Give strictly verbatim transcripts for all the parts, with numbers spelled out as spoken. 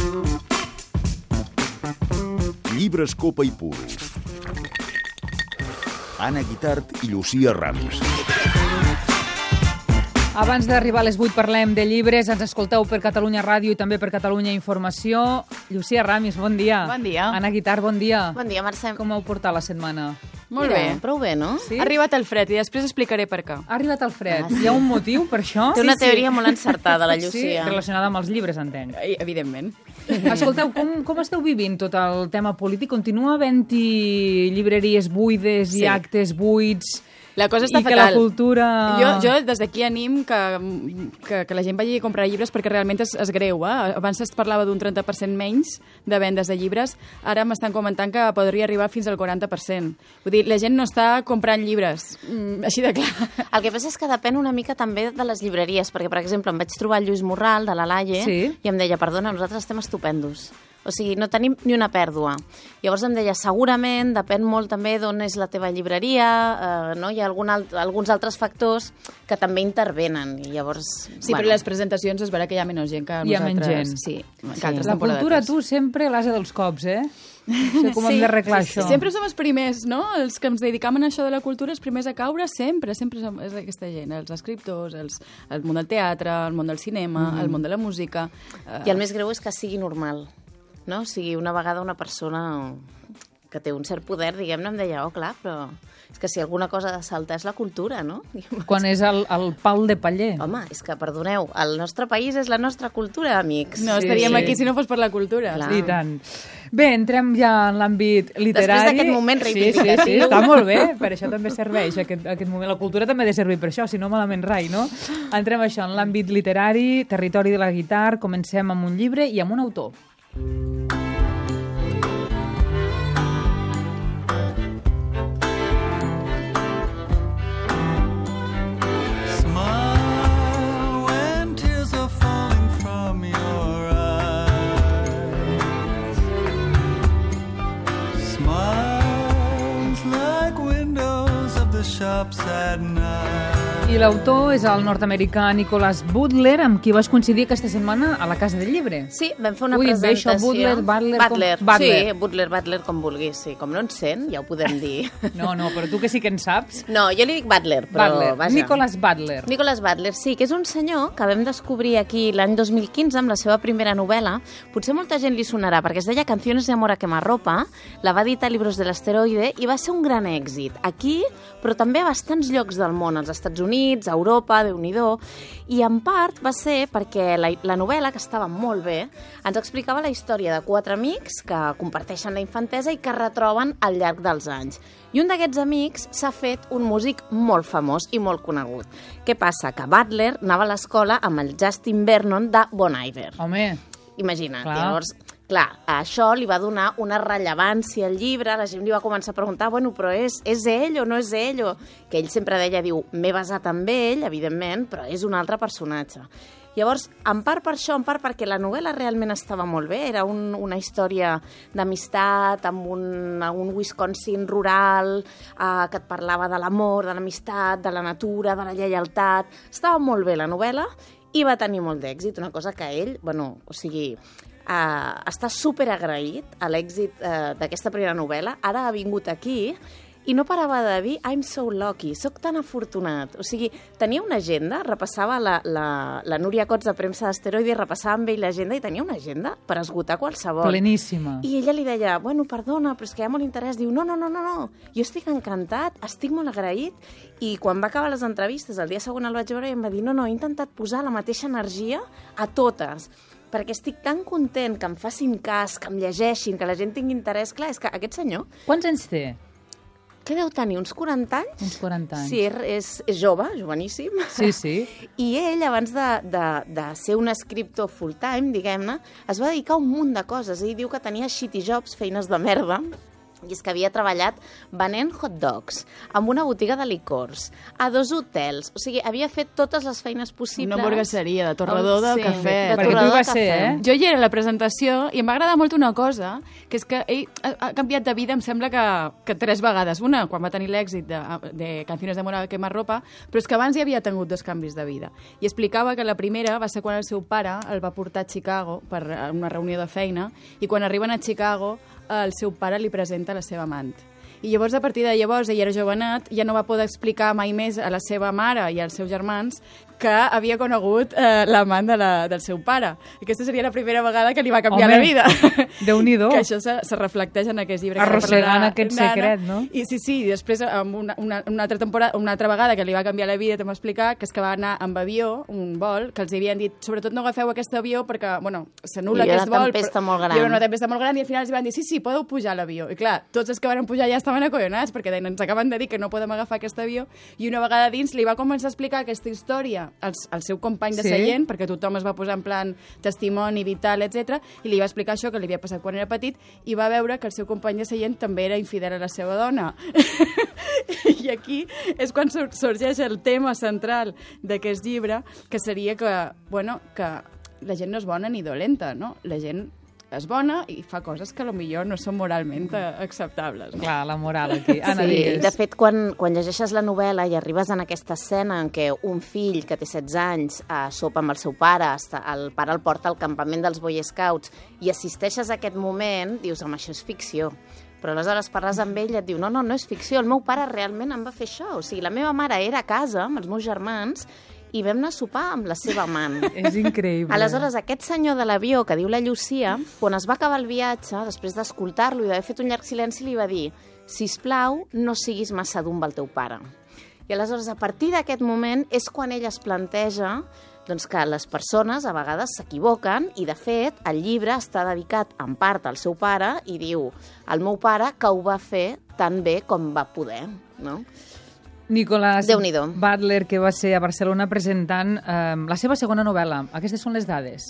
Llibres, copa i puros. Anna Guitart i Llucia Ramis. Abans d'arribar a les vuit parlem de llibres. Ens escolteu per Catalunya Ràdio i també per Catalunya Informació. Llucia Ramis, bon dia. Bon dia. Anna Guitart, bon dia. Bon dia, Mercè. Com heu portat la setmana? Molt Mira, bé. prou bé, no? Sí? Ha arribat el fred i després explicaré per què. Ha arribat el fred. Ah, sí. Hi ha un motiu per això? Té una Sí, sí. teoria molt encertada, la Sí, Llucia. relacionada amb els llibres, entenc. I, evidentment. Escolteu, com, com esteu vivint tot el tema polític? Continua havent-hi llibreries buides i Sí. actes buits? La cosa està I que fatal. la cultura... Jo, jo des d'aquí anim que, que, que la gent vagi a comprar llibres perquè realment és, és greu. Eh? Abans es parlava d'un trenta per cent menys de vendes de llibres. Ara m'estan comentant que podria arribar fins al quaranta per cent. Vull dir, la gent no està comprant llibres. Mm, així de clar. El que passa és que depèn una mica també de les llibreries, perquè, per exemple, em vaig trobar el Lluís Morral, de la Laie, Sí. i em deia, perdona, nosaltres estem estupendos. O sigui, no tenim ni una pèrdua. Llavors em deia, segurament, depèn molt també d'on és la teva llibreria, eh, no? Hi ha algun alt, alguns altres factors que també intervenen. I llavors, Sí, però les presentacions és vera que hi ha menys gent que Hi ha nosaltres. menys gent. Sí, que Sí. altres La temporades. cultura, tu, sempre l'ase dels cops, eh? No sé com Sí, hem d'arreglar Sí, això. sempre som els primers, no? Els que ens dedicam a això de la cultura, els primers a caure, sempre, sempre som, és aquesta gent, els escriptors, els, el món del teatre, el món del cinema, mm. el món de la música. Eh, I el més greu és que sigui normal, no? O sigui, una vegada una persona que té un cert poder, diguem-ne, em deia, oh, clar, però és que si alguna cosa ha de saltar és la cultura, no? I em vaig- Quan és el, el pal de paller. Home, és que, perdoneu, el nostre país és la nostra cultura, amics. no Sí, estaríem sí. aquí si no fos per la cultura. Clar. I tant. Bé, entrem ja en l'àmbit literari. Després d'aquest moment Sí, sí, reivindicatiu. sí, està molt bé, per això també serveix aquest, aquest moment. La cultura també ha de servir per això, si no malament rai, no? Entrem això en l'àmbit literari, territori de la guitarra, comencem amb un llibre i amb un autor. Smile when tears are falling from your eyes. Smiles like windows of the shops at night. I l'autor és el nord-americà Nicholas Butler, amb qui vas coincidir aquesta setmana a la Casa del Llibre. Sí, vam fer una Ui, bé, presentació. això, Butler, Butler, com- Butler, Butler. sí, Butler, Butler, com vulguis, sí. Com no ens sent, ja ho podem dir. No, no, però tu que sí que en saps. No, jo li dic Butler, però Butler, vaja. Nicholas Butler. Nicholas Butler, sí, que és un senyor que vam descobrir aquí l'any dos mil quinze amb la seva primera novel·la. Potser molta gent li sonarà, perquè es deia Canciones de amor a quemarropa, la va editar a Libros de l'Asteroide i va ser un gran èxit. Aquí, però també a bastants llocs del món, als Estats Units, a Europa, Déu-n'hi-do, i en part va ser perquè la, la novel·la, que estava molt bé, ens explicava la història de quatre amics que comparteixen la infantesa i que es retroben al llarg dels anys. I un d'aquests amics s'ha fet un músic molt famós i molt conegut. Què passa? Que Butler anava a l'escola amb el Justin Vernon de Bon Iver. Home, Imagina't. Clar. Llavors, clar, això li va donar una rellevància al llibre, la gent li va començar a preguntar, bueno, però és, és ell o no és ell? O... Que ell sempre deia, diu, m'he basat en ell, evidentment, però és un altre personatge. Llavors, en part per això, en part perquè la novel·la realment estava molt bé, era un, una història d'amistat amb un, un Wisconsin rural eh, que et parlava de l'amor, de l'amistat, de la natura, de la lleialtat. Estava molt bé la novel·la i va tenir molt d'èxit, una cosa que ell, bueno, o sigui, uh, està superagraït a l'èxit uh, d'aquesta primera novel·la. Ara ha vingut aquí i no parava de dir I'm so lucky, soc tan afortunat. O sigui, tenia una agenda, repassava la, la, la Núria Cots de Premsa d'Asteroide, repassava amb ell l'agenda i tenia una agenda per esgotar qualsevol. pleníssima. I ella li deia, bueno, perdona, però és que hi ha molt interès. Diu, no, no, no, no, no, jo estic encantat, estic molt agraït. I quan va acabar les entrevistes, el dia següent el vaig veure i em va dir, no, no, he intentat posar la mateixa energia a totes, perquè estic tan content que em facin cas, que em llegeixin, que la gent tingui interès. Clar, és que aquest senyor, Quants anys té? què deu tenir, uns quaranta anys? Uns quaranta anys. Sí, és, és jove, joveníssim. Sí, sí. I ell, abans de, de, de ser un escriptor full-time, diguem-ne, es va dedicar a un munt de coses. Ell diu que tenia shitty jobs, feines de merda, i és que havia treballat venent hot dogs, amb una botiga de licors, a dos hotels, o sigui, havia fet totes les feines possibles. Una hamburgueseria de torrador de sí, cafè. de Perquè tu torrador hi de vas ser, cafè. eh? Jo hi era a la presentació i em va agradar molt una cosa, que és que ell ha, ha canviat de vida, em sembla que, que tres vegades. Una, quan va tenir l'èxit de, de Canciones de Amor a Quemarropa, però és que abans hi havia tingut dos canvis de vida. I explicava que la primera va ser quan el seu pare el va portar a Chicago per a una reunió de feina, i quan arriben a Chicago el seu pare li presenta la seva amant. I llavors, a partir de llavors, ell era jovenat, ja no va poder explicar mai més a la seva mare i als seus germans que havia conegut eh, l'amant de la, del seu pare. Aquesta seria la primera vegada que li va canviar Home, la vida. Déu-n'hi-do. Que això se, se reflecteix en aquest llibre. Arrossegant que aquest Nana. secret, no? I sí, sí, i després, amb una, una, una, altra temporada, una altra vegada que li va canviar la vida, t'hem explicat que és que va anar amb avió, un vol, que els havien dit, sobretot no agafeu aquest avió perquè, bueno, s'anul·la Hi havia aquest una vol. tempesta però- molt gran. Hi havia una tempesta molt gran i al final els van dir, sí, sí, podeu pujar a l'avió. I clar, tots els que van pujar ja estaven acollonats perquè deien, ens acaben de dir que no podem agafar aquest avió, i una vegada dins li va començar a explicar aquesta història al, al seu company de Sí. seient, perquè tothom es va posar en plan testimoni vital, etcètera, i li va explicar això que li havia passat quan era petit, i va veure que el seu company de seient també era infidel a la seva dona. I aquí és quan sur- sorgeix el tema central d'aquest llibre, que seria que, bueno, que la gent no és bona ni dolenta, no? La gent és bona i fa coses que potser no són moralment eh, acceptables. No? Clar, la moral aquí. Anna, Sí, digues. de fet, quan, quan llegeixes la novel·la i arribes en aquesta escena en què un fill que té setze anys eh, sopa amb el seu pare, està, el pare el porta al campament dels Boy Scouts i assisteixes a aquest moment, dius, home, això és ficció. Però aleshores parles amb ell i et diu, no, no, no és ficció, el meu pare realment em va fer això. O sigui, la meva mare era a casa amb els meus germans i vam anar a sopar amb la seva amant. És increïble. Aleshores, aquest senyor de l'avió, que diu la Llucia, quan es va acabar el viatge, després d'escoltar-lo i d'haver fet un llarg silenci, li va dir, sisplau, no siguis massa dur amb el teu pare. I aleshores, a partir d'aquest moment, és quan ell es planteja doncs, que les persones a vegades s'equivoquen i, de fet, el llibre està dedicat en part al seu pare i diu, el meu pare que ho va fer tan bé com va poder, no? Nicolás Déu-n'hi-do. Butler, que va ser a Barcelona presentant eh, la seva segona novel·la. Aquestes són les dades.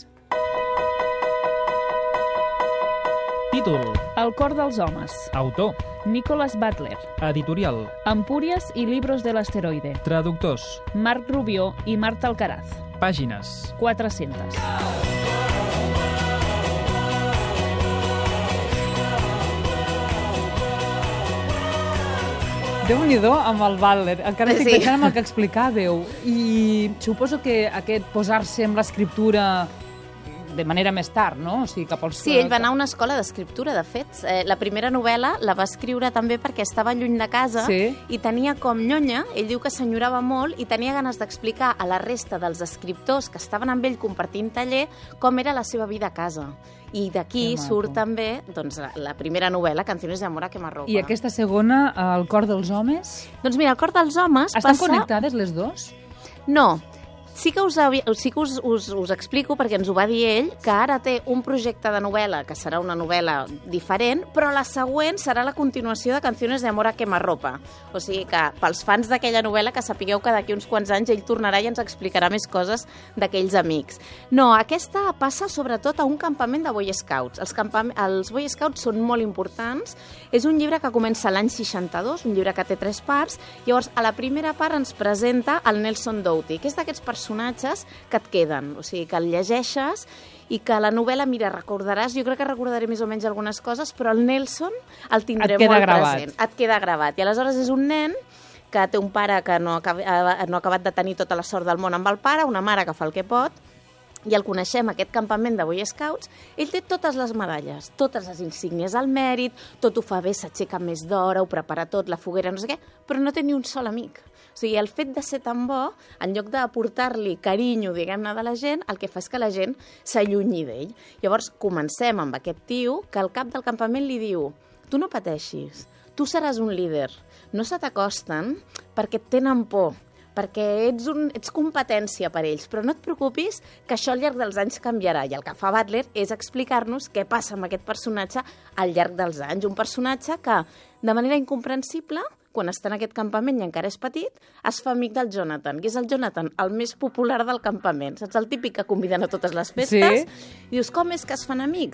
Títol, El cor dels homes. autor, Nicholas Butler. editorial, Empúries y libros del asteroide. traductors, Marc Rubió y Marta Alcaraz. pàgines. quatre-centes. Déu-n'hi-do amb el Butler. Encara estic Sí. pensant en el que explicàveu. I suposo que aquest posar-se amb l'escriptura de manera més tard, no? O sigui, cap als... Sí, ell va anar a una escola d'escriptura, de fet. Eh, la primera novel·la la va escriure també perquè estava lluny de casa Sí. i tenia com nyonya, ell diu que s'enyorava molt i tenia ganes d'explicar a la resta dels escriptors que estaven amb ell compartint taller com era la seva vida a casa. I d'aquí Que maco. surt també doncs, la, la primera novel·la, Canciones de Amor a Quemarropa. I aquesta segona, El cor dels homes, Doncs mira, El cor dels homes estan passa... connectades les dos? No, sí que, us, havia, sí que us, us, us explico, perquè ens ho va dir ell, que ara té un projecte de novel·la, que serà una novel·la diferent, però la següent serà la continuació de Canciones de Amor a Quemarropa. O sigui que, pels fans d'aquella novel·la, que sapigueu que d'aquí uns quants anys ell tornarà i ens explicarà més coses d'aquells amics. No, aquesta passa sobretot a un campament de Boy Scouts. Els, campam els Boy Scouts són molt importants. És un llibre que comença l'any seixanta-dos, un llibre que té tres parts. Llavors, a la primera part ens presenta el Nelson Doughty, que és d'aquests personatges que et queden, o sigui, que el llegeixes i que la novel·la, mira, recordaràs, jo crec que recordaré més o menys algunes coses, però el Nelson el tindré Et queda molt gravat. present. Et queda gravat. I aleshores és un nen que té un pare que no, acaba, no ha acabat de tenir tota la sort del món amb el pare, una mare que fa el que pot, i el coneixem, aquest campament de Boy Scouts, ell té totes les medalles, totes les insígnies al mèrit, tot ho fa bé, s'aixeca més d'hora, ho prepara tot, la foguera, no sé què, però no té ni un sol amic. O sigui, el fet de ser tan bo, en lloc d'aportar-li carinyo, diguem-ne, de la gent, el que fa és que la gent s'allunyi d'ell. Llavors, comencem amb aquest tio que al cap del campament li diu, tu no pateixis, tu seràs un líder, no se t'acosten perquè et tenen por, perquè ets, un, ets competència per ells, però no et preocupis que això al llarg dels anys canviarà. I el que fa Butler és explicar-nos què passa amb aquest personatge al llarg dels anys. Un personatge que, de manera incomprensible, quan està en aquest campament i encara és petit, es fa amic del Jonathan, que és el Jonathan, el més popular del campament. Saps el típic que conviden a totes les festes? Sí. I dius, com és que es fan amics?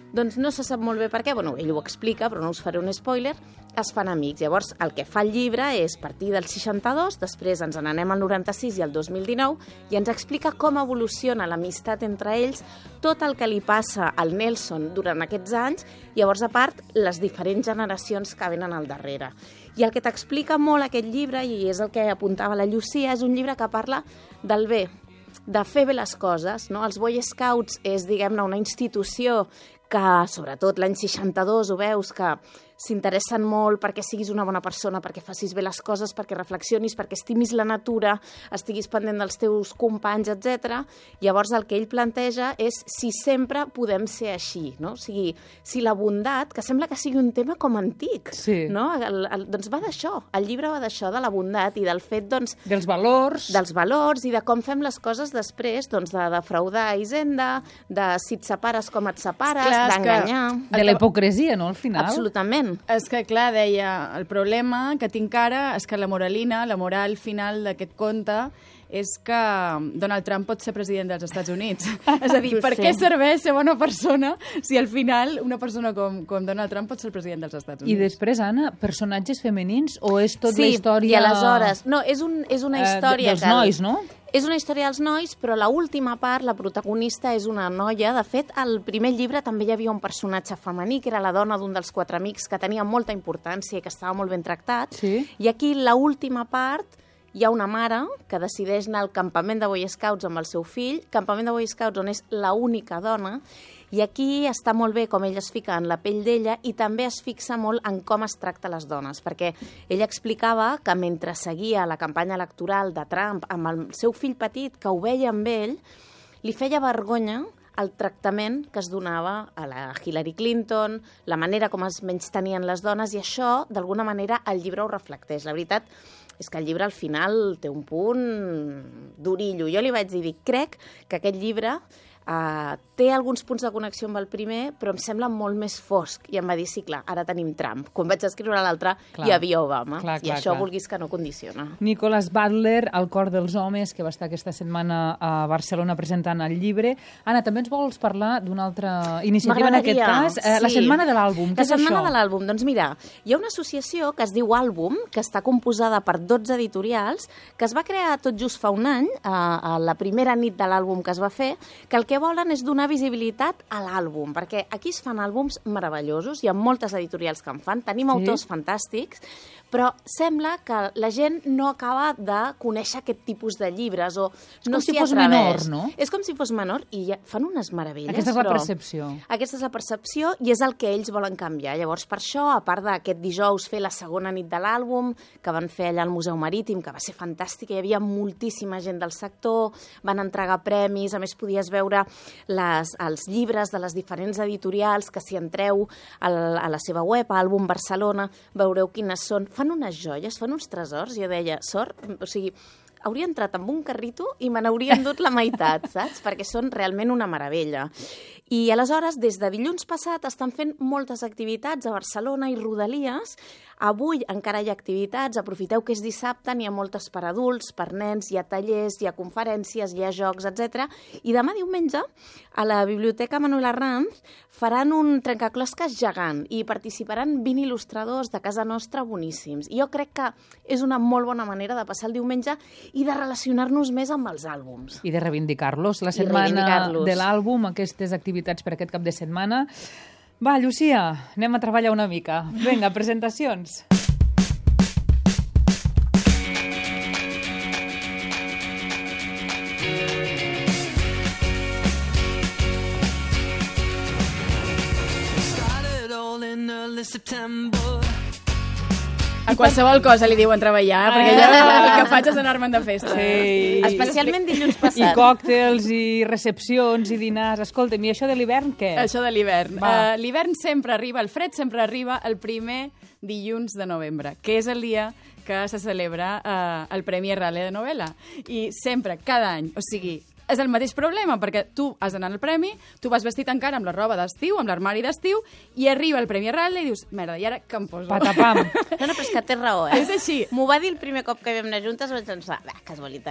doncs no se sap molt bé per què, bueno, ell ho explica, però no us faré un spoiler, es fan amics. Llavors, el que fa el llibre és partir del seixanta-dos, després ens n'anem al noranta-sis i al dos mil dinou, i ens explica com evoluciona l'amistat entre ells, tot el que li passa al Nelson durant aquests anys, i llavors, a part, les diferents generacions que venen al darrere. I el que t'explica molt aquest llibre, i és el que apuntava la Llucia, és un llibre que parla del bé, de fer bé les coses, no? Els Boy Scouts és, diguem-ne, una institució que, sobretot l'any seixanta-dos, ho veus, que s'interessen molt perquè siguis una bona persona, perquè facis bé les coses, perquè reflexionis, perquè estimis la natura, estiguis pendent dels teus companys, etcètera. Llavors, el que ell planteja és si sempre podem ser així, no? O sigui, si la bondat, que sembla que sigui un tema com antic, sí. no? El, el, doncs va d'això. El llibre va d'això, de la bondat i del fet, doncs... Dels valors. Dels valors i de com fem les coses després, doncs, de defraudar a Hisenda, de si et separes com et separes, d'enganyar... De la hipocresia, no, al final? Absolutament. És que, clar, deia, el problema que tinc ara és que la moralina, la moral final d'aquest conte és que Donald Trump pot ser president dels Estats Units. És a dir, per Sí. què serveix ser bona persona si al final una persona com, com Donald Trump pot ser el president dels Estats Units? I després, Anna, personatges femenins o és tot sí, la història... i aleshores... No, és, un, és una història... Eh, dels que... nois, no? És una història dels nois, però la última part, la protagonista és una noia. De fet, al primer llibre també hi havia un personatge femení, que era la dona d'un dels quatre amics, que tenia molta importància i que estava molt ben tractat. Sí. I aquí, la última part, hi ha una mare que decideix anar al campament de Boy Scouts amb el seu fill, campament de Boy Scouts on és l'única dona, i aquí està molt bé com ell es fica en la pell d'ella i també es fixa molt en com es tracta les dones, perquè ell explicava que mentre seguia la campanya electoral de Trump amb el seu fill petit, que ho veia amb ell, li feia vergonya el tractament que es donava a la Hillary Clinton, la manera com es menystenien les dones, i això, d'alguna manera, el llibre ho reflecteix. La veritat és que el llibre al final té un punt d'orillo. Jo li vaig dir, crec que aquest llibre Uh, té alguns punts de connexió amb el primer, però em sembla molt més fosc. I em va dir, sí, clar, ara tenim Trump. Quan vaig escriure l'altre, hi havia Obama. Clar, I clar, això, clar. vulguis que no, condiciona. Nicholas Butler, El cor dels homes, que va estar aquesta setmana a Barcelona presentant el llibre. Anna, també ens vols parlar d'una altra iniciativa, en aquest cas? Eh, la sí. setmana de l'àlbum. Què La és setmana això? de l'àlbum. Doncs mira, hi ha una associació que es diu Àlbum, que està composada per dotze editorials, que es va crear tot just fa un any, a, a la primera nit de l'àlbum que es va fer, que el que volen és donar visibilitat a l'àlbum, perquè aquí es fan àlbums meravellosos, hi ha moltes editorials que en fan, tenim Sí. autors fantàstics, però sembla que la gent no acaba de conèixer aquest tipus de llibres o com no si s'hi fos atreveix. menor, no? És com si fos menor i ja fan unes meravelles. Aquesta és la però percepció. Aquesta és la percepció i és el que ells volen canviar. Llavors, per això, a part d'aquest dijous fer la segona nit de l'àlbum, que van fer allà al Museu Marítim, que va ser fantàstica, hi havia moltíssima gent del sector, van entregar premis, a més podies veure les, els llibres de les diferents editorials, que si entreu al, a la seva web, a Àlbum Barcelona, veureu quines són. Fan unes joies, fan uns tresors. Jo deia, sort, o sigui, hauria entrat amb un carrito i me n'hauria endut la meitat, saps? Perquè són realment una meravella. I aleshores, des de dilluns passat, estan fent moltes activitats a Barcelona i Rodalies. Avui encara hi ha activitats, aprofiteu que és dissabte, n'hi ha moltes per adults, per nens, hi ha tallers, hi ha conferències, hi ha jocs, etcètera. I demà diumenge, a la Biblioteca Manuel Arranz, faran un trencaclosques gegant i participaran vint il·lustradors de casa nostra boníssims. I jo crec que és una molt bona manera de passar el diumenge i de relacionar-nos més amb els àlbums. I de reivindicar-los. La I setmana reivindicar-los. de l'àlbum, aquestes activitats per aquest cap de setmana. Va, Llucia, anem a treballar una mica. Vinga, presentacions. Started all in early September. A qualsevol cosa li diuen treballar, perquè jo el que faig és anar-me'n de festa. Sí. Especialment dilluns I passat. còctels, i recepcions, i dinars. Escolta'm, i això de l'hivern, què? Això de l'hivern. Va. Uh, l'hivern sempre arriba, el fred sempre arriba el primer dilluns de novembre, que és el dia que se celebra uh, el Premi Rale de Novel·la. I sempre, cada any, o sigui, és el mateix problema, perquè tu has d'anar al premi, tu vas vestit encara amb la roba d'estiu, amb l'armari d'estiu, i arriba el Premi Rale i dius, merda, i ara què em poso? Patapam. No, no, però és que té raó, eh? És així. M'ho va dir el primer cop que vam anar juntes, vaig pensar, va, casualitat.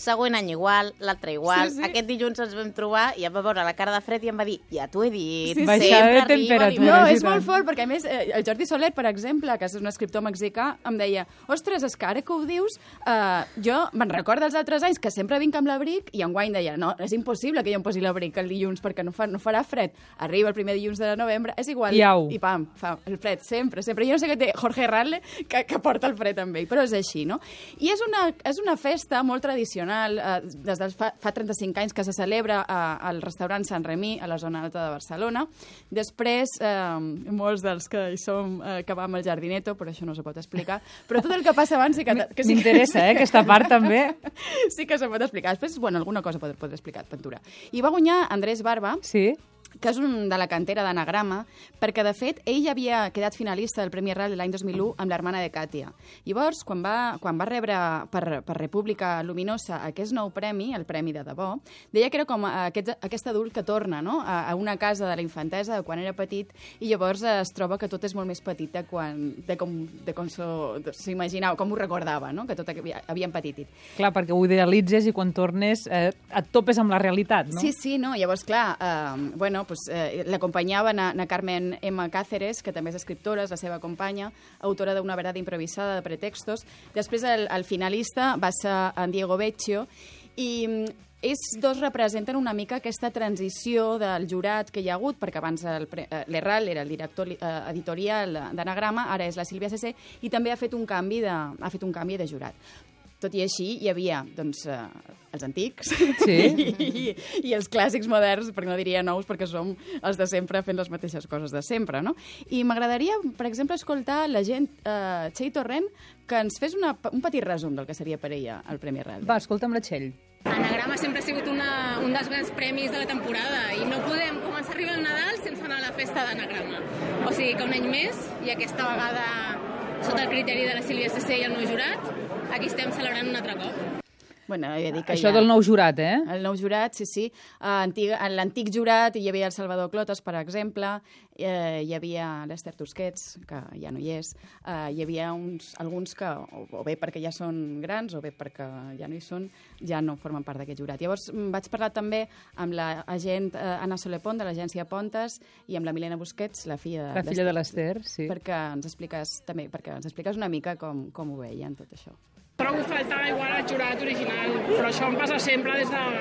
següent any igual, l'altre igual. Sí, sí. Aquest dilluns ens vam trobar i em va veure la cara de fred i em va dir, ja t'ho he dit, Sí, sí. Baixada sempre de arriba temperatura. No, l'hivern. és molt fort, perquè a més eh, el Jordi Soler, per exemple, que és un escriptor mexicà, em deia, ostres, és que ara que ho dius, eh, jo me'n recordo els altres anys que sempre vinc amb l'abric i enguany deia, no, és impossible que jo em posi l'abric el dilluns perquè no, fa, no farà fred. Arriba el primer dilluns de novembre, és igual. I au. I pam, fa el fred, sempre, sempre. Jo no sé què té Jorge Rale que, que porta el fred amb ell, però és així, no? I és una, és una festa molt tradicional, eh, des de fa, fa trenta-cinc anys que se celebra eh, al restaurant Sant Remí, a la zona alta de Barcelona. Després, eh, molts dels que hi som, eh, que vam al Jardineto, però això no se pot explicar, però tot el que passa abans sí que... que sí, M'interessa, eh, aquesta part també. sí que se pot explicar. Després, bueno, alguna cosa pot, pot explicar, Ventura. I va guanyar Andrés Barba, Sí. que és un de la cantera d'Anagrama, perquè, de fet, ell havia quedat finalista del Premi Ral l'any dos mil u amb l'hermana de Càtia. Llavors, quan va, quan va rebre per, per República Luminosa aquest nou premi, el Premi de Debò, deia que era com aquest, aquest adult que torna, no?, a, a una casa de la infantesa de quan era petit i llavors es troba que tot és molt més petit de, quan, de com, de com s'imaginava, com ho recordava, no?, que tot havia, havia empetitit. Clar, perquè ho idealitzes i quan tornes eh, et topes amb la realitat, no? Sí, sí, no? Llavors, clar, eh, bueno, pues, eh, l'acompanyava na, na Carmen M. Cáceres, que també és escriptora, és la seva companya, autora d'Una verdad improvisada, de pretextos. Després, el, el finalista va ser en Diego Vecchio, i ells dos representen una mica aquesta transició del jurat que hi ha hagut, perquè abans l'Erral era el director eh, editorial d'Anagrama, ara és la Sílvia Cesé, i també ha fet un canvi de, ha fet un canvi de jurat. Tot i així, hi havia doncs, eh, els antics Sí. i, i els clàssics moderns, perquè no diria nous, perquè som els de sempre fent les mateixes coses de sempre, no? I m'agradaria, per exemple, escoltar la gent, eh, Txell Torrent, que ens fes una, un petit resum del que seria per ella el Premi Ral. Va, escolta'm la Txell. Anagrama sempre ha sigut una, un dels grans premis de la temporada i no podem començar a arribar al Nadal sense anar a la festa d'Anagrama. O sigui que un any més, i aquesta vegada sota el criteri de la Sílvia Cesé i el meu jurat, aquí estem celebrant un altre cop. Bueno, he de dir que Això ja... del nou jurat, eh? El nou jurat, sí, sí. Uh, antig, en l'antic jurat hi havia el Salvador Clotas, per exemple, uh, hi havia l'Ester Tusquets, que ja no hi és, uh, hi havia uns, alguns que, o, o bé perquè ja són grans, o bé perquè ja no hi són, ja no formen part d'aquest jurat. Llavors vaig parlar també amb l'agent uh, Anna Solepont, de l'agència Pontes, i amb la Milena Busquets, la filla, La filla de l'Ester, sí. perquè ens expliques també, perquè ens expliques una mica com, com ho veien tot això. Trobo faltar igual el jurat original, però això em passa sempre des de,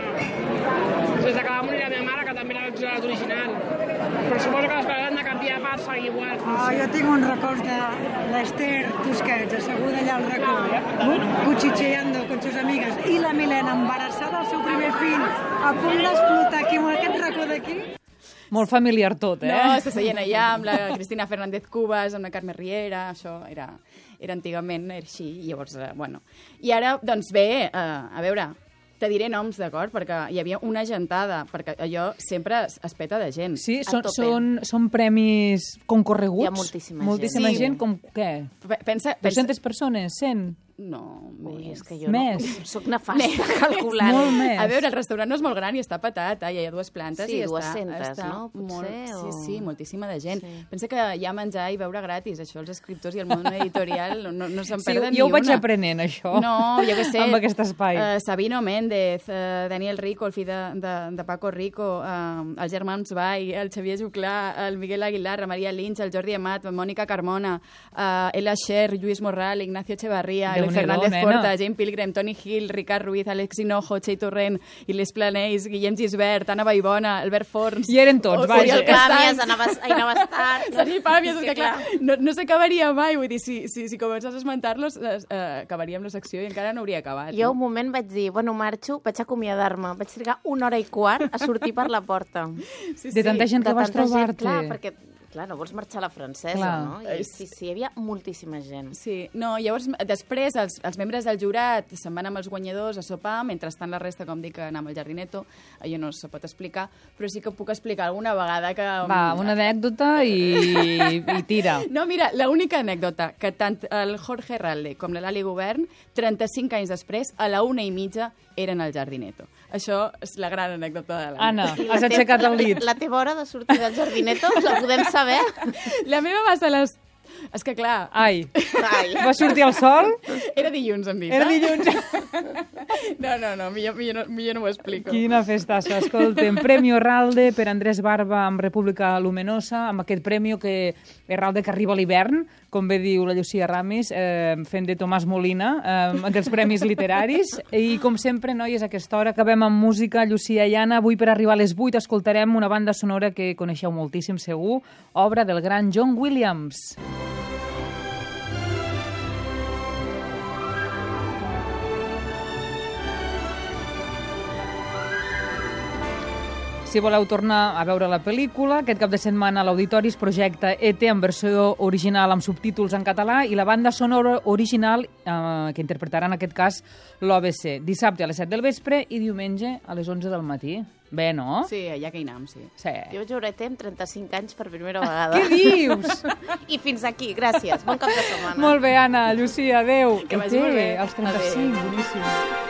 des de que va morir la meva mare, que també era el jurat original. Però suposo que les coses han de canviar per seguir igual. Oh, jo tinc un record de l'Ester Tusquets, asseguda allà al racó, cuchicheando con sus amigas, i la Milena embarassada, el seu primer fill, a punt d'explotar aquí, amb aquest racó d'aquí. Molt familiar tot, eh? No, se seien allà amb la Cristina Fernández Cubas, amb la Carme Riera, això era, era antigament era així, i llavors, eh, bueno. I ara, doncs bé, eh, a veure, te diré noms, d'acord? Perquè hi havia una gentada, perquè allò sempre es, es peta de gent. Sí, A són, tope. són, són premis concorreguts? Hi ha moltíssima gent. Moltíssima Sí. gent, com què? Pe- Pensa, pensa... dues-centes persones? cent? No, Ui, més. és que jo Més. no, soc nefasta calculant. Molt més. A veure, el restaurant no és molt gran i està petat, eh? Hi ha dues plantes Sí, i dues-centes, està, està no? molt, Potser, o- sí, sí, moltíssima de gent. Sí. Pensa que hi ha menjar i beure gratis, això els escriptors i el món editorial no, no se'n Sí, perden ni jo ho vaig una. aprenent, això, No, jo què sé. amb aquest espai. Uh, Sabino Méndez, uh, Daniel Rico, el fill de, de, de Paco Rico, uh, els germans Bay, el Xavier Juclà, el Miguel Aguilar, la Maria Lynch, el Jordi Amat, Mònica Carmona, uh, Ela Sher, Lluís Morral, Ignacio Echevarría, Déu-n'hi-do, el Fernández nena. Porta, Jane Pilgrim, Toni Gil, Ricard Ruiz, Àlex Hinojo, Txell Torrent, Ilis Planells, Guillem Gisbert, Anna Baibona, Albert Forns... I eren tots, o- vaja. Oriol Pàmies, Castanys. anaves, anaves tard. Sergi Pàmies, és És que que clar, clar. no, no s'acabaria mai, vull dir, si, si, si comences a esmentar-los, eh, eh, acabaríem la secció i encara no hauria acabat. Jo no? un moment vaig dir, bueno, marxo, vaig acomiadar-me. Vaig trigar una hora i quart a sortir per la porta. Sí, De tanta gent De que vas tanta gent, trobar-te. clar, perquè clar, no vols marxar a la francesa, Clar. no? I, sí, sí, hi havia moltíssima gent. Sí, no, llavors després els, els membres del jurat se'n van amb els guanyadors a sopar, mentrestant la resta, com dic, anava al Jardineto, allò no se pot explicar, però sí que puc explicar alguna vegada que... Va, una anècdota i, i tira. No, mira, l'única anècdota, que tant el Jorge Ralde com la Lali Govern, trenta-cinc anys després, a la una i mitja, eren al Jardineto. Això és la gran anècdota de l'any. Anna, I la has te- aixecat el dit. La teva hora de sortir del Jardineto, la podem saber? La meva va ser a les És que clar... Ai, Ai. va sortir el sol? Era dilluns, hem dit. Era eh? dilluns. No, no, no, millor, millor, no, millor no ho explico. Quina festassa, escolta'm. Premi Herralde per Andrés Barba amb República Luminosa, amb aquest premi que Herralde que arriba a l'hivern, com bé diu la Llucia Ramis, eh, fent de Tomàs Molina, eh, dels premis literaris. I com sempre, noies, a aquesta hora acabem amb música, Llucia i Anna. Avui per arribar a les vuit escoltarem una banda sonora que coneixeu moltíssim, segur, obra del gran John Williams. Si voleu tornar a veure la pel·lícula, aquest cap de setmana a l'Auditori es projecta E T en versió original amb subtítols en català i la banda sonora original eh, que interpretarà en aquest cas l'O B C. Dissabte a les set del vespre i diumenge a les onze del matí. Bé, no? Sí, ja que hi anem, sí. Sí. Jo vaig veure E T amb trenta-cinc anys per primera vegada. Què dius? I fins aquí, gràcies. Bon cap de setmana. Molt bé, Anna, Llucia, adeu. Que vagi E T, molt bé. als trenta-cinc, Adéu. boníssim.